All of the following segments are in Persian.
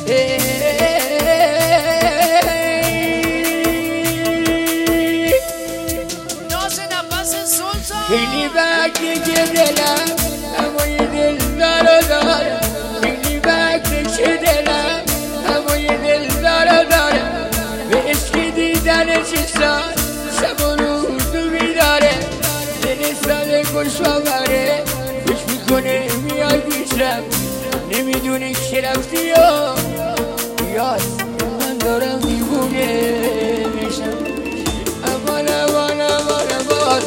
خیلی وقتی که دلم همای دل داره خیلی وقتی که دلم همای دل داره به عشق دیدن چشم شب و روز بیداره دل سال خوش آوره خوش میکنه میای پیشم نمیدونی که رفتی یاد من دارم دیوونه میشم امان امان امان امان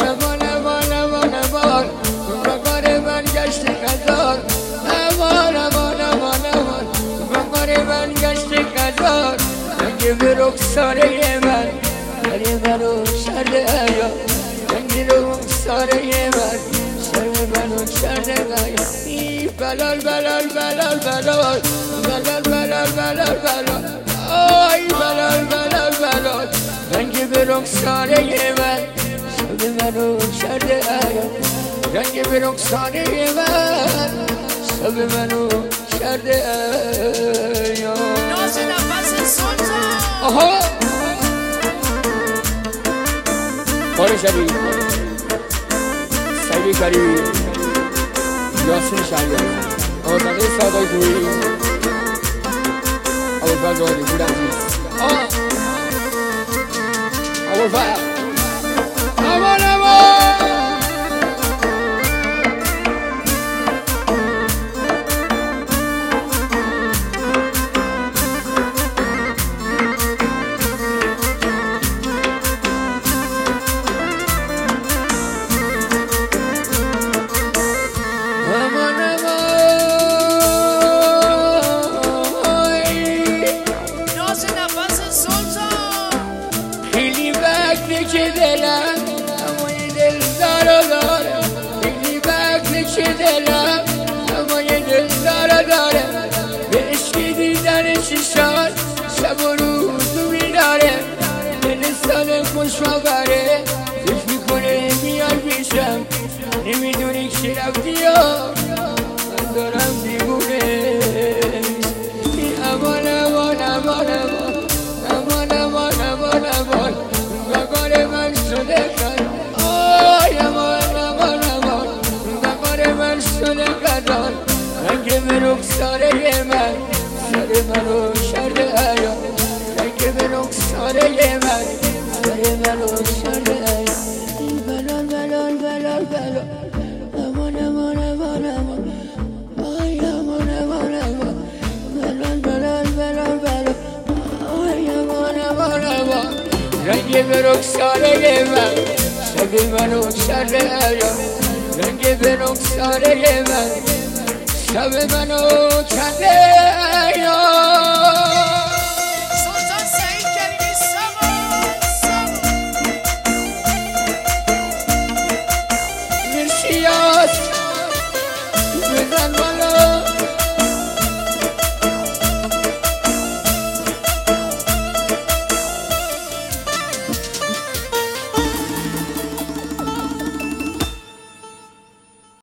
بقار من گشت خزار امان امان امان امان بقار من گشت خزار رنگ به رخساره من دری منو شرد ایا رنگ رخساره من شرد منو شرد ایا بلال بلال بلال بلال بلال بلال بلال بلال آی بلال بلال بلال رنگ به رخساره من شرد منو شرد ایا رنگ به رخساره من شب منو شرد ایا ناز نفس سلطان آها باره شبی سعیدی کری یاسین شهریاری آوازنده سادای توی اول فرد بود عزیز اول فرد امان امان که دلم همای دل داره خیلی وقتی که دلم همای دل داره به عشق دیدن چشات شب و روز بیداره دل سال خوش آوره خوش میکنه میای پیشم نمیدونی که رفتی من دارم دیوونه امان امان امان امان امان امان امان بقار من شده خد آی امان امان امان بقار من شده خدان رنگ به رخساره من سر منو شرد ایا رنگ به رخساره من سر منو شرد ایا بلال بلال بلال بلال امان امان امان امان آی امان امان امان بلال بلال بلال بلال آی امان امان امان رنگ به رخساره من شب منو شرد ایا رنگ به رخساره من شب منو شرد ایا